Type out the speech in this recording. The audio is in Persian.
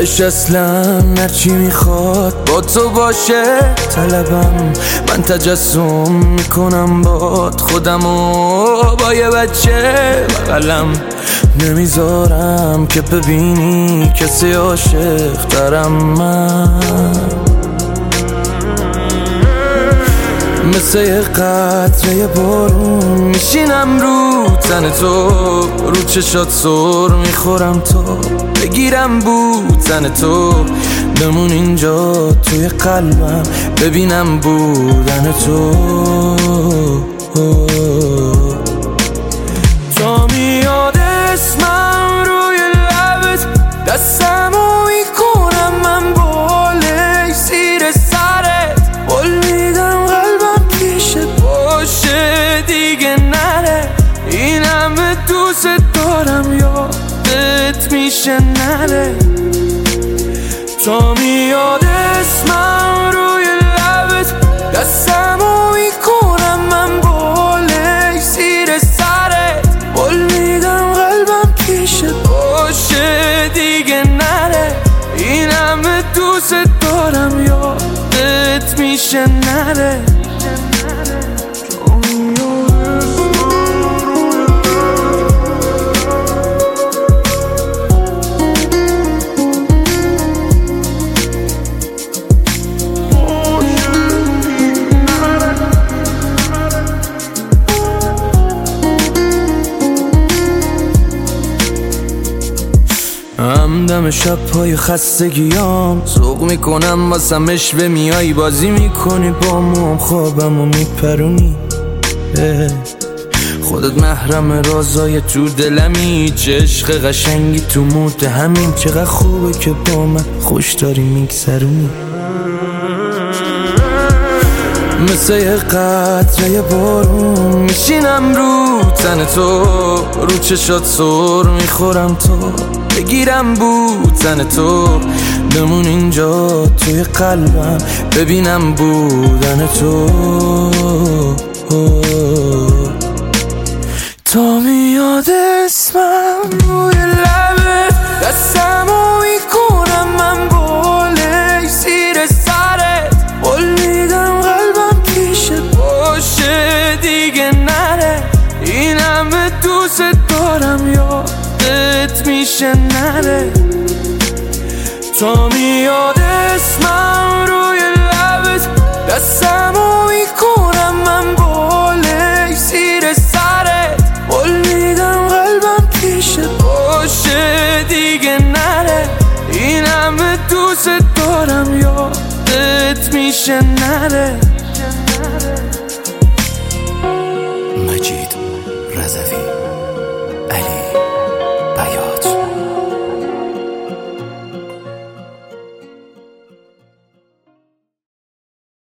تش اصلا هرچی میخواد با تو باشه طلبم. من تجسم میکنم باد خودمو با یه بچه بغلم. نمیذارم که ببینی کسی عاشق ترم. من مثل یه قطره بارون میشینم رو تن تو، رو چشات سر میخورم تو بگیرم بودن تو. بمون اینجا توی قلبم ببینم بودن تو. تا میاد اسمم روی لبت دستمو میکنم من بالای زیر سرت. قول میدم قلبم پیشت باشه دیگه نره. این همه دوست دارم یادت میشه نره. تا میاد اسمم روی لبت دستمو میکنم من بالای زیر سرت. قول میدم قلبم پیشت باشه دیگه نره. این همه دوست دارم یادت میشه نره. همدم شب‌های خستگیام ذوق میکنم واسم اشوه میای بازی میکنی با موام خوابمو میپرونی. خودت محرم رازای تو دلمی، چه عشق قشنگی تو موت همین. چقدر خوبه که با من خوش داری میگذرونی. مثل یه قطره بارون میشینم رو تن تو، رو چشات سر میخورم تو بگیرم بودن تو. بمون اینجا توی قلبم ببینم بودن تو. تا میاد اسمم روی لبت دستمو میکنم من بالای زیر سرت. قول میدم قلبم پیشت باشه دیگه نره. این همه دوست دارم یادت میشه نره. تا میاد اسمم روی لبت دستمو میکنم من بالای زیر سرت. قول میدم قلبم پیشت باشه دیگه نره. این همه دوست دارم یادت میشه نره.